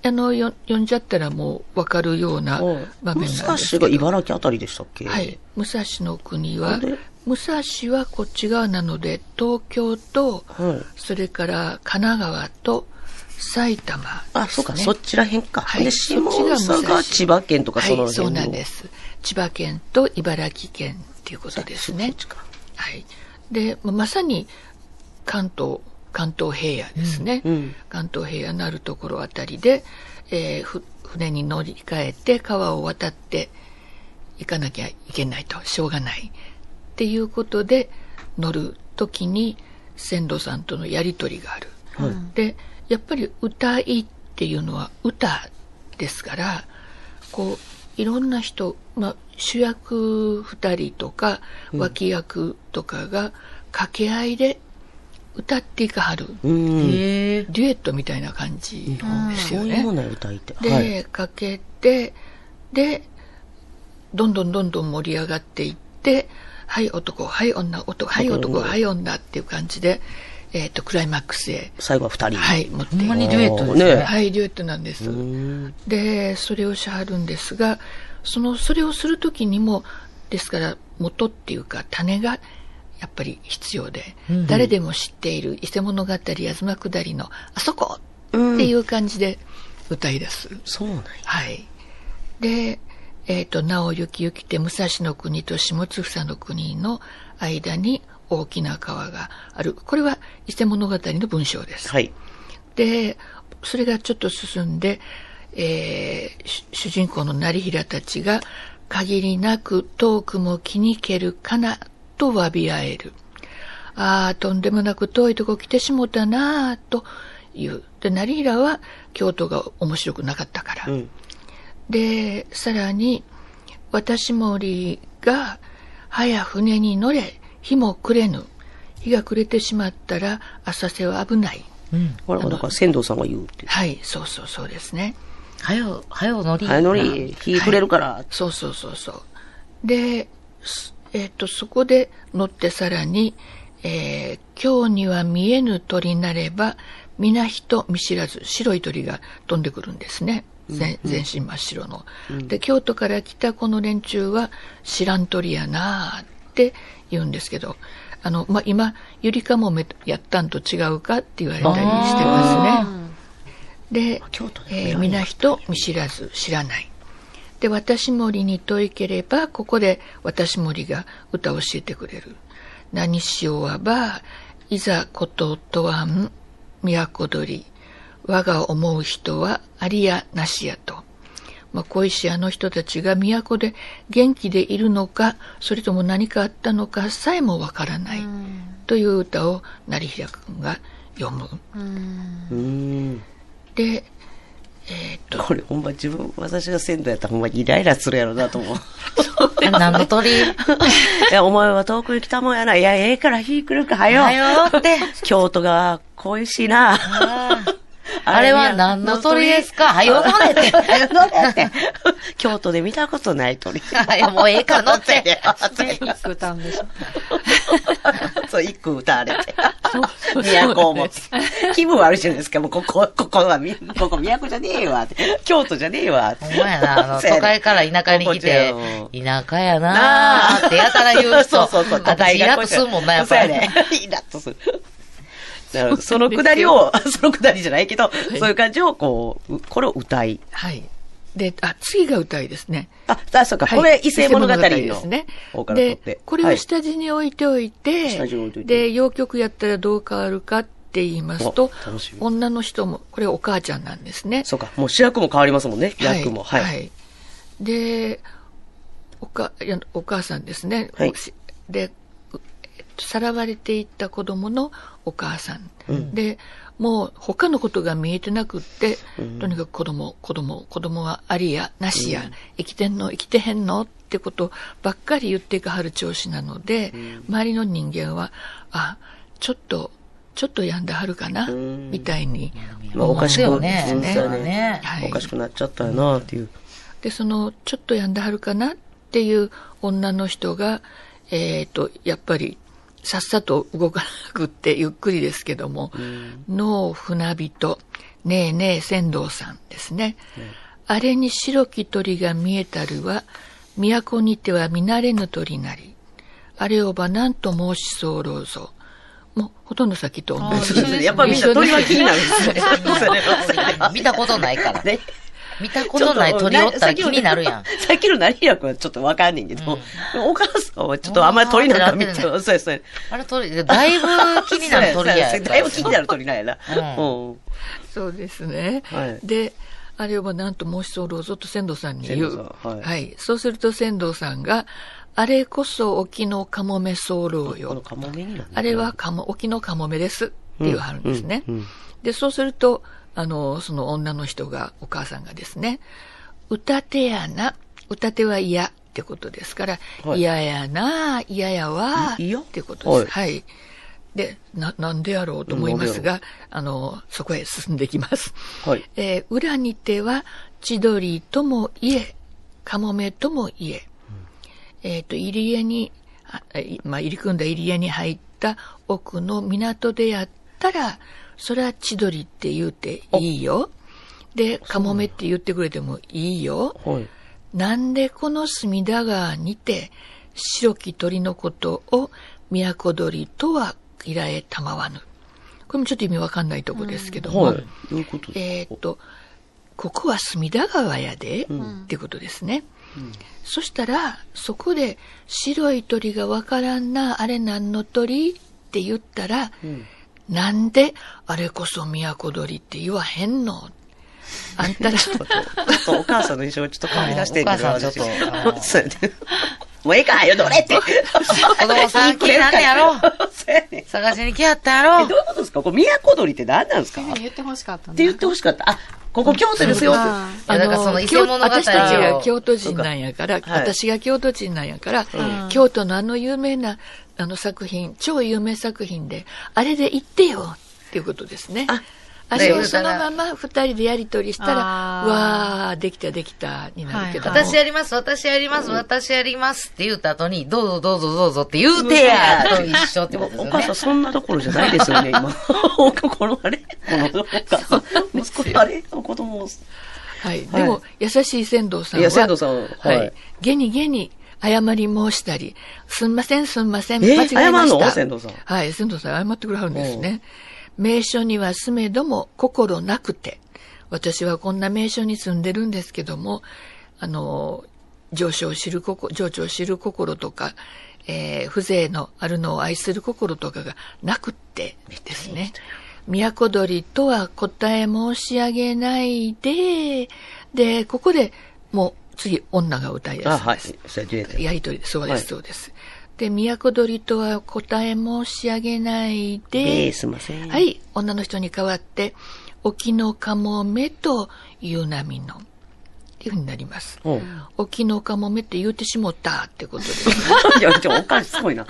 あの、よ読んじゃったらもうわかるような場面なんですけど。 武蔵が茨城あたりでしたっけ？ はい。武蔵の国はで、 武蔵はこっち側なので、東京と、 はいそれから神奈川と埼玉ですね。 あ、そうか、そっちらへんか。 はいで、下総が千葉県とかそのはい、 辺の。 そうなんです。千葉県と茨城県っていうことですねそっ。ちか。 はい。で、まさに関東、関東平野ですね。 うんうん関東平野のあるところあたりで、えーふ船に乗り換えて川を渡って行かなきゃいけないと、しょうがない。っていうことで乗るときに船頭さんとのやりとりがある。 はいで、やっぱり歌いっていうのは歌ですから、こう、いろんな人、まあ、主役二人とか脇役とかが掛け合いで歌っていかはる。 うん。 へえ。 デュエットみたいな感じですよね。 そういうものや歌いって。 で、 はい。 かけて、で、どんどんどんどん盛り上がっていって、はい男、はい女、男、はい男、はい女っていう感じで、えっと、クライマックスへ、 最後は二人。 はい、持っていくほんまにデュエットですね。 ねはい、デュエットなんです。 うん。 で、それをしはるんですが、その、それをするときにも、ですから、元っていうか、種が、やっぱり必要で、 うん誰でも知っている伊勢物語、東下りの、あそこっていう感じで歌い出す。 そうなんや。 はい。で、えっ、と、なお行き行きて武蔵の国と下津房の国の間に大きな川がある。これは伊勢物語の文章です。 はい。 で、それがちょっと進んで、えー主主人公の成平たちが限りなく遠くも気にけるかなと詫び合える。ああ、とんでもなく遠いとこ来てしもたなあという。で、成平は京都が面白くなかったから。 うん。 で、さらに、私森が、早船に乗れ、日も暮れぬ。日が暮れてしまったら、浅瀬は危ない。 うん。 これはだから船頭さんが言うって。 はい、そうそうそうですね。 はよ、はよ乗り。 はい、乗り、日暮れるから。 そうそうそうそう。で、すえっ、と、そこで乗ってさらに、えー今日には見えぬ鳥なれば、皆人見知らず、白い鳥が飛んでくるんですね。全全身真っ白の、で、京都から来たこの連中は知らん鳥やなあって言うんですけど、あの、まあ、今、ゆりかもめやったんと違うかって言われたりしてますね。で、 京都でえー、皆人見知らず知らない。で、私森に問いければ、ここで私森が歌を教えてくれる。何しようはば、いざこととわん、都鳥。我が思う人はありやなしやと。まあ、小石屋の人たちが都で元気でいるのか、それとも何かあったのかさえもわからない。という歌を成平君が読む。 うん。 で、えーっと、 これほんま自分、私が鮮度やったらほんまにイライラするやろなと思う。 あ何の鳥いや、お前は遠くに来たもんやな。いや、ええから日来るか、はよ。 はよって。 京都が恋しいな。 あーあれは何の鳥ですかはよ乗れって。 はよ乗れって。京都で見たことない鳥。 いや、もうええから乗って。 歌うんでしょ。 そう、一句歌われて。都も。気分悪いじゃないですか。もうここ、ここはみ、ここ都じゃねえわって。京都じゃねえわって。 ほんまやな、あの、 そうやね都会から田舎に来てここ、 田舎やなーってやたら言う人。 そうそうそう。 私イラッとするもんな、やっぱり。 そうやね。イラッとする。なるほど。そのくだりを、そのくだりじゃないけど、そういう感じを、こう、これを歌い。 はい。で、あ、次が歌いですね。 あ、あ、そうか。 はいこれ、異性物語の。 ですね。 方から取ってで、これを下地に置いておいて、 下地に置いておいてで、洋曲やったらどう変わるかって言いますとお楽しみ、 女の人も、これお母ちゃんなんですね。 そうか。もう主役も変わりますもんね。役も。はい。 はい。で、おか、いやお母さんですね。 はいで、うえっとさらわれていった子供のお母さん。 うんで、もう他のことが見えてなくって、とにかく子供、子供、子供はありやなしや、生きてんの、生きてへんのってことばっかり言っていかはる調子なので、周りの人間は、あ、ちょっと、ちょっと病んではるかな、 んみたいにまあ、おかしくよね。 うんねそうやね。 ね。 はいおかしくなっちゃったよな、っていう。 で、その、ちょっと病んではるかなっていう女の人が、えっ、と、やっぱり、 さっさと動かなくってゆっくりですけども、うん、の船人、ねえねえ船頭さんですね。うん、あれに白き鳥が見えたるは、都にては見慣れぬ鳥なり。あれをばなんと申し候ぞ。もうほとんど先と同じです。 やっぱりみんな鳥は気になるんですね。 見たことないから。ね、見たことない鳥おったら気になるやん。 さっきの成平君はちょっとわかんねんけど、うん、お母さんはちょっとあんまり鳥なんか見て、そうそうそう。 あれ鳥、だいぶ気になる鳥や。 だいぶ気になる鳥なんやな。 うんうん、そうですね。はい、で、あれはなんと申し候ぞと船頭さんに言う。はい、はい。そうすると船頭さんが、あれこそ沖のカモメ候よ。 カモメになる、 あれはカモ沖のカモメですって言わはるんですね。うんうんうん、で、そうすると、あの、その女の人が、お母さんがですね、歌手やな、歌手は嫌ってことですから、はい、嫌やな、嫌やわ、ってことです。はい、はい。で、な、なんでやろうと思いますが、あの、そこへ進んでいきます。はい。えー、裏にては、千鳥ともいえ、カモメともいえ、えっと、入り江に、まあ、入り組んだ入り江に入った奥の港でやったら、それは千鳥って言うていいよ。で、カモメって言ってくれてもいいよ。はい、なんでこの隅田川にて、白き鳥のことを都鳥とは依頼たまわぬ。これもちょっと意味わかんないとこですけども。うん、はい、どういうことですか？えっと、ここは隅田川やで、うん、ってことですね。うん、そしたら、そこで白い鳥がわからんな、あれ何の鳥って言ったら、うん、なんであれこそ都鳥って言わへんの？あんたら。ちょっと、ちょっとお母さんの印象がちょっと変わり出してるけど。 お母さんちょっと。 そうやね。もうええか、よ、どれって。 子供さん気になんねやろ。そうやね。探しに来やったやろ。 え、どういうことですか？これ都鳥って何なんですか？ 言ってほしかったって言ってほしかった。あ、ここ京都ですよって。 あの、だからその伊勢物語私たちが京都人なんやから、私が京都人なんやから、京都のあの有名なあの作品、超有名作品で、あれで言ってよっていうことですね。あ、あれをそのまま二人でやりとりしたら、わー、できたできたになるけど、 はい、私やります、私やります、私やりますって言った後に、どうぞどうぞどうぞって言うてやと一緒ってことですよね。 お母さんそんなところじゃないですよね、今。このあれこのお母さん。息子あれ子供を。 はい。でも、優しい船頭さんは、 いや、船頭さんは、 はい。げにげに謝り申したり、すんません、すんません、間違えました。謝るの船頭さん。 はい、船頭さん謝ってくれはるんですね。名所には住めども心なくて、私はこんな名所に住んでるんですけども、あの、上昇を知る心、情緒を知る心とか、えー、風情のあるのを愛する心とかがなくってですね。都鳥とは答え申し上げないで、で、ここでもう次女が歌いやすいです。あ、はい。やりとりで、そうです、そうです。で、都鳥とは答え申し上げないで、 えー、すいません。 はい、女の人に代わって、沖のかもめという波の、っていうふうになります。うん、沖のかもめって言うてしもったってことです、ね。 いや、ちょ、おかしすごいな。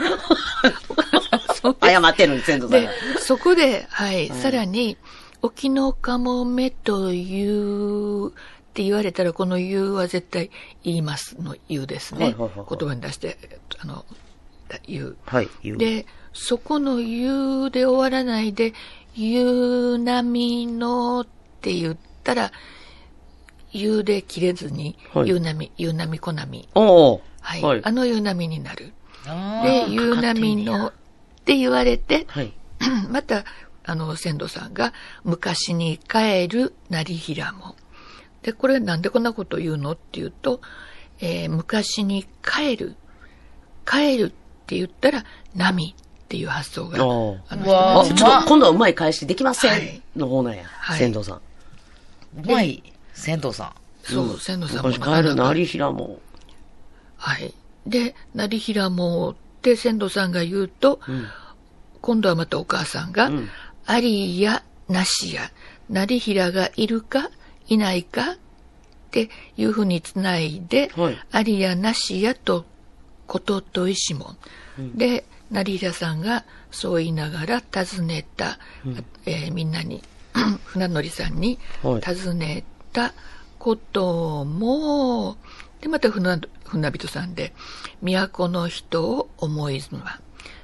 謝ってるのに、先祖さんが。 で、そこで、はい、うん、さらに、沖のかもめというって言われたら、この言うは絶対言いますの言うですね。はいはいはいはい、言葉に出して、あの、言う。はい、言う。で、そこの言うで終わらないで、言う波のって言ったら、言うで切れずに、はい、言う波、言う波小波。おはい、はい。あの言う波になる。で、言う波のって言われて、はい、また、あの、船頭さんが、昔に帰る成平も。で、これなんでこんなこと言うのって言うと、えー、昔に帰る。帰るって言ったら、波っていう発想が。あのあちょっと今度はうまい返しできません、はい、の方なんや。はい、船頭さん。うまい船頭さん。 そう、船頭さんも。昔帰る成平も。 はい。で、成平もって船頭さんが言うと、うん、今度はまたお母さんが、うん、ありやなしや、成平がいるかいないかっていうふうにつないで、はい、ありやなしやと、ことといしも、うん。で、成平さんがそう言いながら尋ねた、うん、えー、みんなに、船乗りさんに尋ねたことも、はい、で、また船、船人さんで、都の人を思いずは、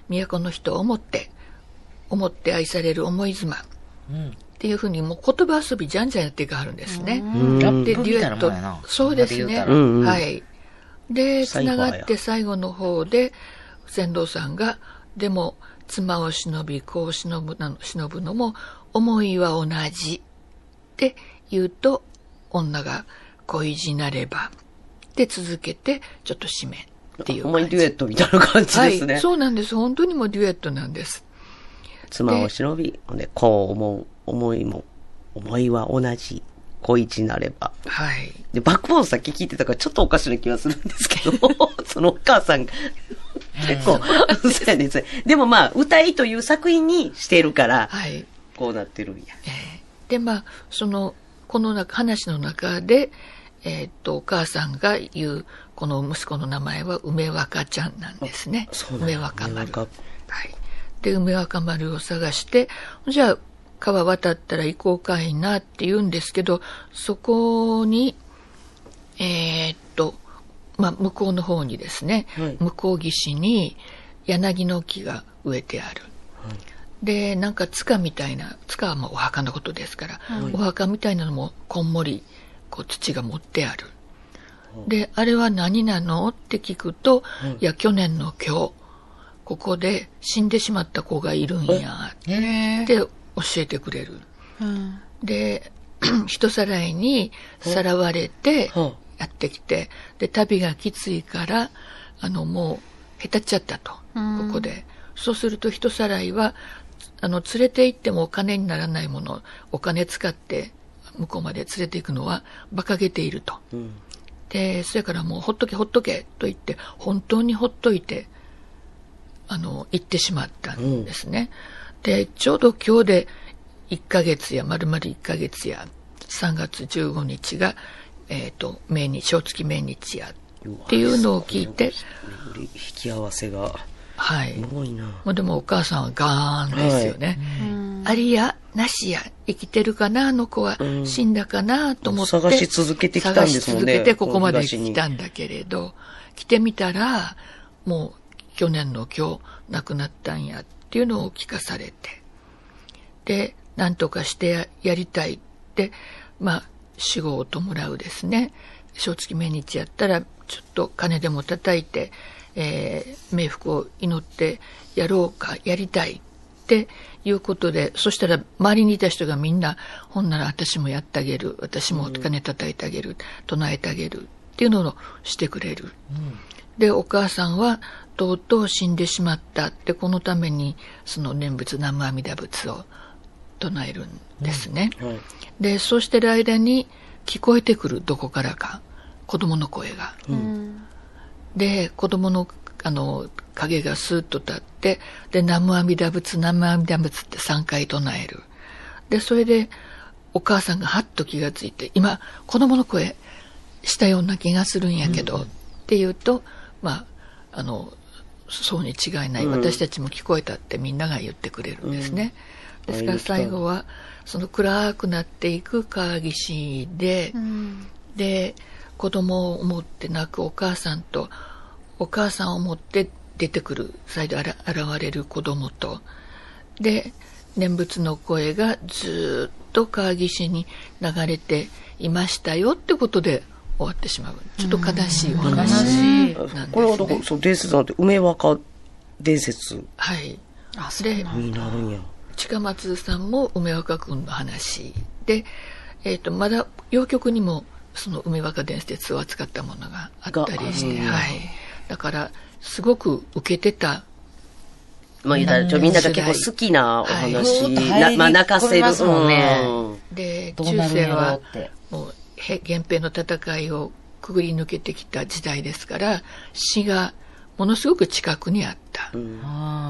都の人を思って、思って愛される思い妻。 うんっていうふうにもう言葉遊びじゃんじゃんやっていかはるんですね。 ラッで、 プみたいなもんやな。 そうですね。 うんうん、 はい。で、つながって最最後の方で、船頭さんが、でも、妻を忍び、子を忍ぶの忍ぶのも、思いは同じ。って言うと、女が恋路なれば。で、続けて、ちょっと締め。っていう感じ。 ほんまにデュエットみたいな感じですね。 はい、そうなんです。本当にもうデュエットなんです。 妻を忍び、で、こう思う、思いも、思いは同じ。恋路なれば。 はい。 で、バックボーンさっき聞いてたからちょっとおかしな気がするんですけど、そのお母さんが、結構、そうやねん。でもまあ、歌いという作品にしてるから、 はい。 こうなってるんや。 えー、で、まあ、その、この中、話の中で、えー、っと、お母さんが言う、この息子の名前は梅若ちゃんなんですね。梅若丸。はい。で、梅若丸を探して、じゃあ、川渡ったら行こうかいなって言うんですけど、そこに、えー、っと、まあ、向こうの方にですね、はい、向こう岸に柳の木が植えてある。はい、で、なんか塚みたいな、塚はまあお墓のことですから、はい、お墓みたいなのもこんもりこう土が持ってある。はい、で、あれは何なのって聞くと、はい、いや、去年の今日、ここで死んでしまった子がいるんや、って教えてくれる。うん、で、人さらいにさらわれてやってきて、で、旅がきついから、あの、もう、へたっちゃったと、ここで。そうすると人さらいは、あの、連れて行ってもお金にならないもの、お金使って向こうまで連れて行くのは馬鹿げていると。うん、で、それからもうほっとけほっとけと言って、本当にほっといて、あの、行ってしまったんですね。うん、で、ちょうど今日でいっかげつや、丸々いっかげつや、さんがつじゅうごにちが、えっ、ー、と、命日、正月命日や、っていうのを聞いて。 引き合わせが。 はい。 すごいな。 もうでもお母さんはガーンですよね。はい、ありや、なしや、生きてるかな、あの子は、うん、死んだかな、と思って。 探し続けてきたんですもんね。 探し続けてここまで来たんだけれど、来てみたら、もう、去年の今日亡くなったんやっていうのを聞かされて。で、何とかしてやりたいって、まあ、死後を弔うですね。正月命日やったら、ちょっと金でも叩いて、えー、冥福を祈ってやろうか、やりたいっていうことで、そしたら周りにいた人がみんな、ほんなら私もやってあげる、私も金叩いてあげる、うん、唱えてあげるっていうのをしてくれる。うんで、お母さんは、とうとう死んでしまったって、このために、その念仏、南無阿弥陀仏を唱えるんですね。うんはい、で、そうしてる間に、聞こえてくる、どこからか、子供の声が。うん、で、子供の、あの、影がスーッと立って、で、南無阿弥陀仏、南無阿弥陀仏ってさんかい唱える。で、それで、お母さんがはっと気がついて、今、子供の声、したような気がするんやけど、うん、って言うと、まあ、あの、そうに違いない、うん、私たちも聞こえたってみんなが言ってくれるんですね。うん、ですから最後は、その暗くなっていく川岸で、うん、で、子供を思って泣くお母さんと、お母さんを思って出てくる、再度現れる子供と、で、念仏の声がずっと川岸に流れていましたよってことで、終わってしまう。ちょっと悲しいお話なんですね。 これはどこ、そう、伝説なんて、梅若伝説。 はい。 あ、それになるんや。 近松さんも梅若くんの話で、えっ、ー、と、まだ、洋曲にも、その梅若伝説を扱ったものがあったりして、はい。だから、すごく受けてた。 まあ、言ったら、ちょ、みんなが結構好きなお話、はい、まあ、泣かせる。 もんね。 で、中世は、もう、源平の戦いをくぐり抜けてきた時代ですから、死がものすごく近くにあった。うん、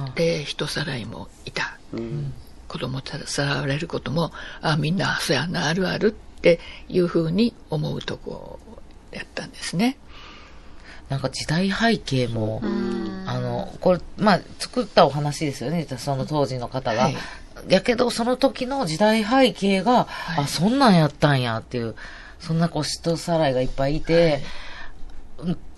で、人さらいもいた。うん、子供さらわれることも、あ、みんな、そうやな、あるあるっていうふうに思うとこやったんですね。 なんか時代背景も、あの、これ、まあ、作ったお話ですよね、その当時の方が。はい、やけど、その時の時代背景が、はい、あ、そんなんやったんやっていう、そんなこう人さらいがいっぱいいて、はい、っ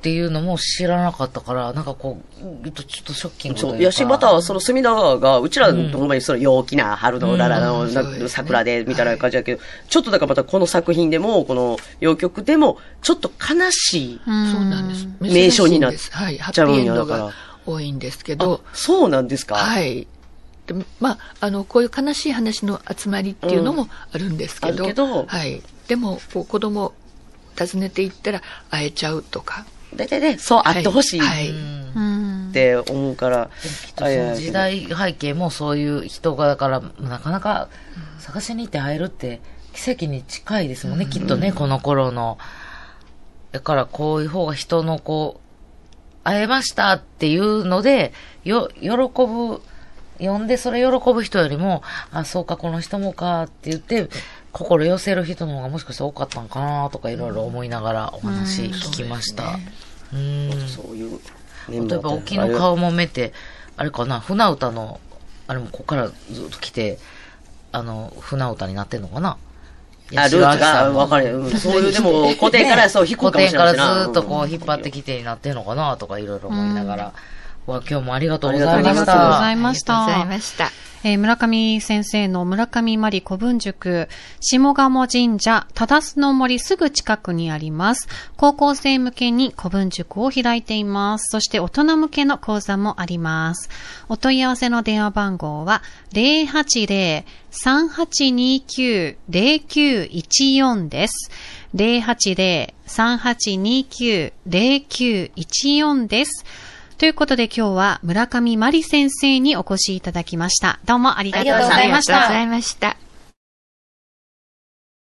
っていうのも知らなかったから、なんかこう、ちょっとショッキングというか。 そう。やし、また、その隅田川が、うちら、ほんまにその陽気な春のうららの、 うんな桜で、みたいな感じだけど、はい、ちょっとだからまたこの作品でも、この洋曲でも、ちょっと悲しい。 そうなんです。 名称になっちはい。ハゃッピーエンうんやだから。 ドが多いんですけど。 そうなんですか？ はい。でまあ、あの、こういう悲しい話の集まりっていうのもあるんですけど。 うん、あるけど。 はい。でも、こう子供、訪ねていったら会えちゃうとか。 大体ね、そうあってほしい、 はいはい、って思うから。 その時代背景もそういう人が、だから、なかなか探しに行って会えるって奇跡に近いですもんね、うん、きっとね、この頃の。だからこういう方が人のこう、会えましたっていうので、よ、喜ぶ、呼んでそれ喜ぶ人よりも、あ、そうか、この人もかって言って、心寄せる人の方がもしかしたら多かったのかなとかいろいろ思いながらお話聞きました。うん。 そういう。 例えば、沖の顔もめて、あれかな、船歌の、あれもここからずっと来て、あの、船歌になってんのかな。 あ、ルーツが分かる。うん、そういう、でも、古典からそう引くかもしれない。 古典からずっとこう引っ張ってきてになってんのかなとかいろいろ思いながら。わ、今日もありがとうございました。 ありがとうございました。 ありがとうございました。 えー、村上先生の村上真理古文塾、下鴨神社、忠須の森すぐ近くにあります。高校生向けに古文塾を開いています。そして大人向けの講座もあります。お問い合わせの電話番号は ゼロはちゼロ さんはちにきゅう ゼロきゅういちよん です。ゼロはちゼロ さんはちにきゅう ゼロきゅういちよん です。ということで今日は村上真理先生にお越しいただきました。どうもありがとうございました。 ありがとうございました。